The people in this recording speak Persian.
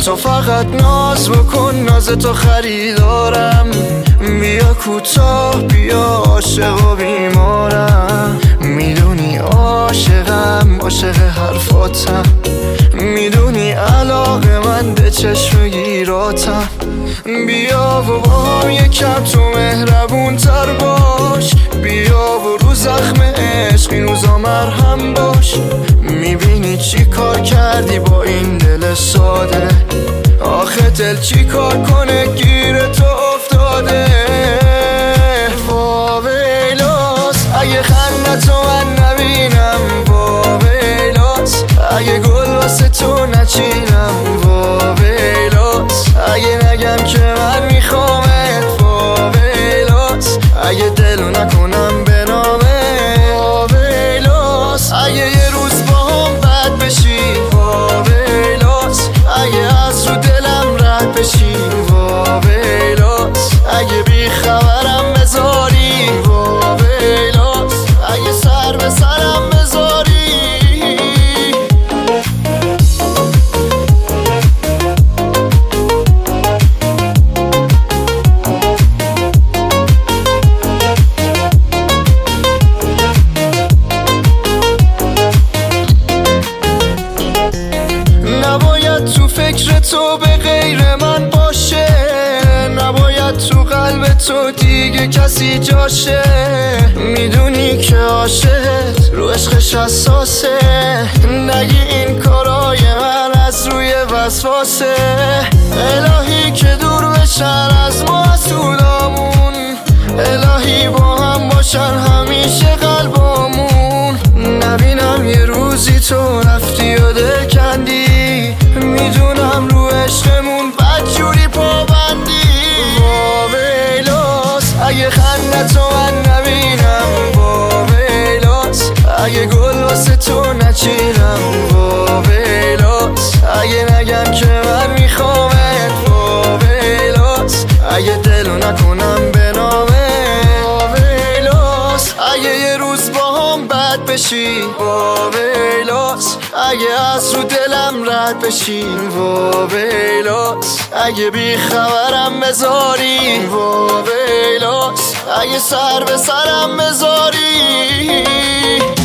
تو فقط ناز بکن، ناز تو خریدارم. بیا کوتاه بیا عاشق و بیمارم. میدونی عاشقم، عاشق حرفاتم. میدونی علاقه من به چشم گیراتم. بیا و با هم یکم تو مهربون تر باش. بیا و رو زخم عشق این روزا مرهم باش. میبینی چی کار کردی با این دل ساده؟ آخه دل چی کار کنه گیر تو افتاده؟ واویلاس اگه خندتو من نبینم، واویلاس اگه گل واسه تو نچینم، واویلاس اگه نگم که من میخوامت، واویلاس اگه دلو نکنم به نامه، واویلاس اگه یه روز با هم بد بشی، واویلاس اگه از رو دلم رد بشی، واویلاس اگه بی خبرم بذاری، واویلاس اگه سر به سرم بذاری. نباید تو فکر تو به غیر من باشه، نباید تو قلب تو دیگه کسی جاشه. میدونی که عاشقت رو عشقش حساسه، نگی این کارای من از روی وسواسه. الهی که دور بشن از ما حسودامون، الهی با هم باشن همیشه قلبامون. نبینم یه روزی تو رفتی و دل کندی، میدونم رو عشقمون بدجوری پابندی. واویلاس اگه خندتو من نبینم، واویلاس اگه گل واسه تو نچینم، واویلاس اگه نگم که من میخوامت، واویلاس اگه دلو نکنم به نامه، واویلاس اگه یه روز با هم بد بشی، واویلاس اگه از رو دلم رد بشی، واویلاس اگه بی خبرم بذاری، واویلاس اگه سر به سرم بذاری.